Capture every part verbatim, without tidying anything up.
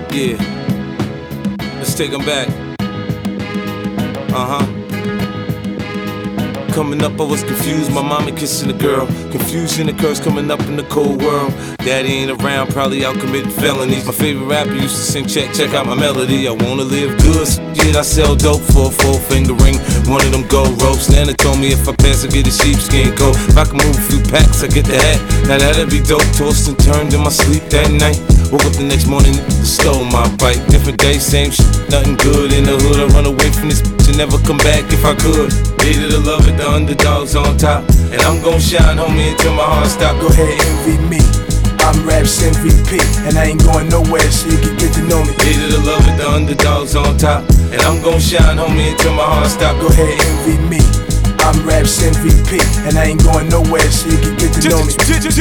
Yeah, let's take them back. Uh-huh. Coming up, I was confused, my mama kissing a girl. Confusion occurs coming up in the cold world. Daddy ain't around, probably out committing felonies. My favorite rapper used to sing, check, check out my melody. I wanna live good, so shit, I sell dope for a four finger ring. One of them gold ropes. Nana told me if I pass, I get a sheepskin coat. If I can move a few packs, I get the hat. Now that'd be dope. Tossed and turned in my sleep that night. Woke up the next morning, stole my bike. Different day, same shit, nothing good in the hood. I run away from this bitch and never come back if I could. Hated to love it, the underdogs on top. And I'm gon' shine, homie, until my heart stop. Go ahead, envy me. I'm Raps M V P, and I ain't going nowhere, so you can get to know me. Hated to love it, the underdogs on top. And I'm gon' shine, homie, until my heart stop. Go ahead, envy me. I'm Raps M V P, and I ain't going nowhere, so you can get to know me.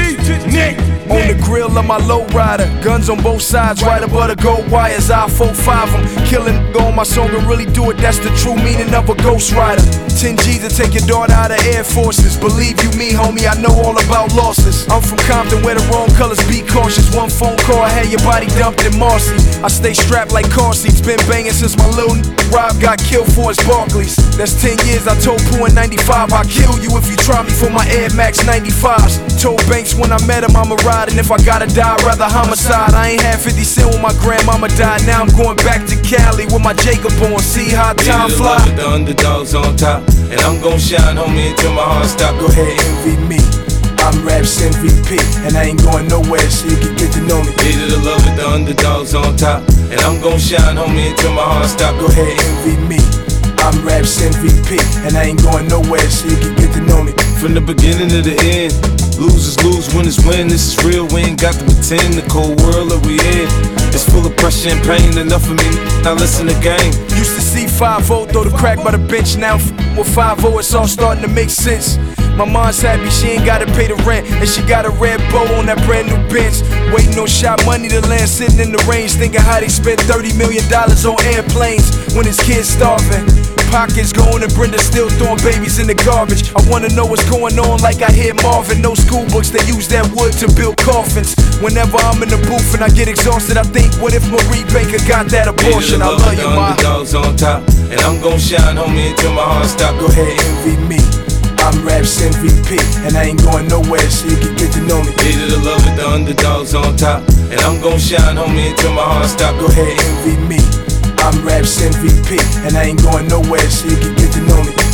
On the grill of my lowrider, guns on both sides, right above the gold wires. I four five them, killing go on my song and really do it. That's the true meaning of a ghost rider. ten G's to take your daughter out of Air Forces. Believe you me, homie, I know all about losses. I'm from Compton where the wrong colors, be cautious. One phone call, I had your body dumped in Marcy. I stay strapped like car seats, been banging since my little Rob got killed for his Barclays. That's ten years, I told Pooh in ninety-five, I'll kill you if you try me for my Air Max ninety-fives. Told Banks when I met him I'ma ride, and if I gotta die, I'd rather homicide. I ain't had fifty cent when my grandmama died. Now I'm going back to Cali with my Jacob on. See how time fly. The underdogs on top, and I'm gon' shine, homie, until my heart stop. Go ahead, envy me. I'm Raps M V P, and I ain't going nowhere, so you can get to know me. Hated to love it, the underdogs on top, and I'm gon' shine, homie, until my heart stop. Go ahead, envy me. I'm Raps M V P, and I ain't going nowhere, so you can get to know me. From the beginning to the end, losers lose, winners win. This is real, we ain't got to pretend. The cold world that we in, it's full of pressure and pain. Enough of me, now listen to game. Used to see five oh throw the crack by the bench. Now with five oh, it's all starting to make sense. My mom's happy she ain't gotta pay the rent, and she got a red bow on that brand new Benz. Waiting on shot money to land, sitting in the range, thinking how they spent thirty million dollars on airplanes when his kids starving. Pockets going and Brenda still throwing babies in the garbage. I wanna know what's going on like I hear Marvin. No school books, they use that wood to build coffins. Whenever I'm in the booth and I get exhausted, I think, what if Marie Baker got that abortion? I love you, ma. Underdogs on top, and I'm gon' shine, homie, until my heart stop. Go ahead, envy me. I'm Raps M V P, and I ain't going nowhere, so you can get to know me. Hated to love it, the underdogs on top, and I'm gon' shine, homie, until my heart stop. Go ahead, envy me. I'm Raps M V P, and I ain't going nowhere, so you can get to know me.